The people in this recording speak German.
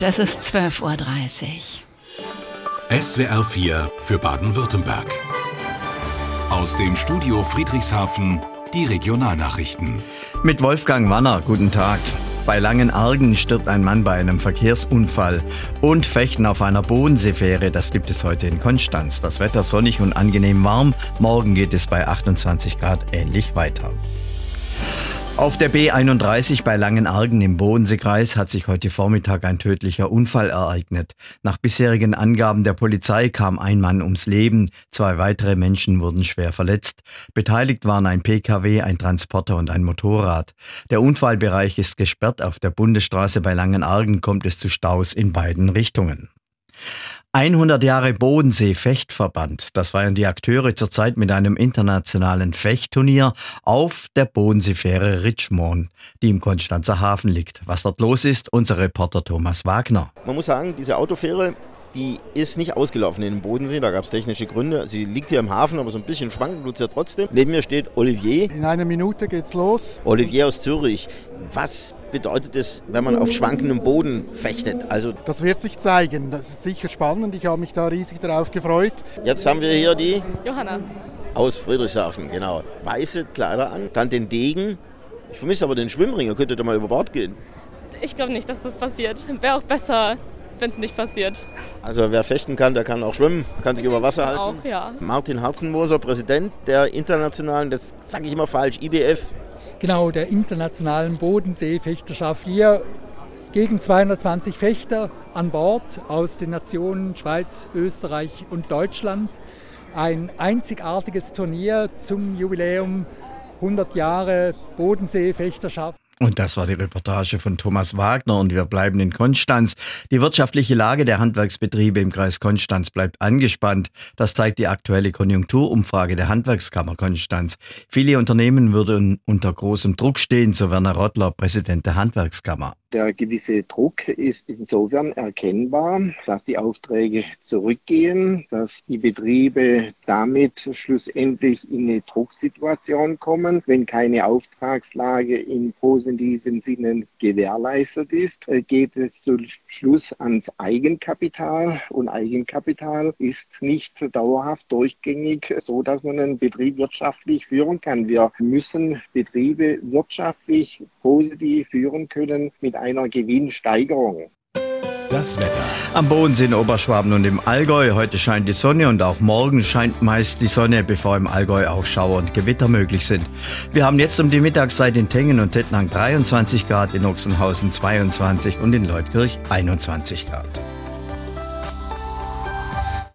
Das ist 12:30 Uhr. SWR 4 für Baden-Württemberg. Aus dem Studio Friedrichshafen die Regionalnachrichten. Mit Wolfgang Wanner, guten Tag. Bei Langenargen stirbt ein Mann bei einem Verkehrsunfall. Und Fechten auf einer Bodenseefähre, das gibt es heute in Konstanz. Das Wetter sonnig und angenehm warm. Morgen geht es bei 28 Grad ähnlich weiter. Auf der B31 bei Langenargen im Bodenseekreis hat sich heute Vormittag ein tödlicher Unfall ereignet. Nach bisherigen Angaben der Polizei kam ein Mann ums Leben, 2 weitere Menschen wurden schwer verletzt. Beteiligt waren ein Pkw, ein Transporter und ein Motorrad. Der Unfallbereich ist gesperrt. Auf der Bundesstraße bei Langenargen kommt es zu Staus in beiden Richtungen. 100 Jahre Bodensee-Fechtverband. Das feiern die Akteure zurzeit mit einem internationalen Fechtturnier auf der Bodenseefähre Richmond, die im Konstanzer Hafen liegt. Was dort los ist, unser Reporter Thomas Wagner. Man muss sagen, diese Autofähre, die ist nicht ausgelaufen in den Bodensee, da gab es technische Gründe. Sie liegt hier im Hafen, aber so ein bisschen schwankend tut sie ja trotzdem. Neben mir steht Olivier. In einer Minute geht's los. Olivier aus Zürich. Was bedeutet es, wenn man auf schwankendem Boden fechtet? Also, das wird sich zeigen. Das ist sicher spannend. Ich habe mich da riesig darauf gefreut. Jetzt haben wir hier die Johanna aus Friedrichshafen, genau. Weiße Kleider an, dann den Degen. Ich vermisse aber den Schwimmring, ihr könntet da mal über Bord gehen. Ich glaube nicht, dass das passiert. Wäre auch besser, wenn es nicht passiert. Also wer fechten kann, der kann auch schwimmen, kann sich über Wasser halten. Auch, ja. Martin Harzenmoser, Präsident der internationalen, das sage ich immer falsch, IBF. Genau, der internationalen Bodenseefechterschaft. Hier gegen 220 Fechter an Bord aus den Nationen Schweiz, Österreich und Deutschland. Ein einzigartiges Turnier zum Jubiläum 100 Jahre Bodenseefechterschaft. Und das war die Reportage von Thomas Wagner und wir bleiben in Konstanz. Die wirtschaftliche Lage der Handwerksbetriebe im Kreis Konstanz bleibt angespannt. Das zeigt die aktuelle Konjunkturumfrage der Handwerkskammer Konstanz. Viele Unternehmen würden unter großem Druck stehen, so Werner Rottler, Präsident der Handwerkskammer. Der gewisse Druck ist insofern erkennbar, dass die Aufträge zurückgehen, dass die Betriebe damit schlussendlich in eine Drucksituation kommen. Wenn keine Auftragslage in positiven Sinne gewährleistet ist, geht es zum Schluss ans Eigenkapital. Und Eigenkapital ist nicht dauerhaft durchgängig, so dass man einen Betrieb wirtschaftlich führen kann. Wir müssen Betriebe wirtschaftlich positiv führen können mit einer Gewinnsteigerung. Das Wetter. Am Bodensee in Oberschwaben und im Allgäu. Heute scheint die Sonne und auch morgen scheint meist die Sonne, bevor im Allgäu auch Schauer und Gewitter möglich sind. Wir haben jetzt um die Mittagszeit in Tengen und Tettnang 23 Grad, in Ochsenhausen 22 und in Leutkirch 21 Grad.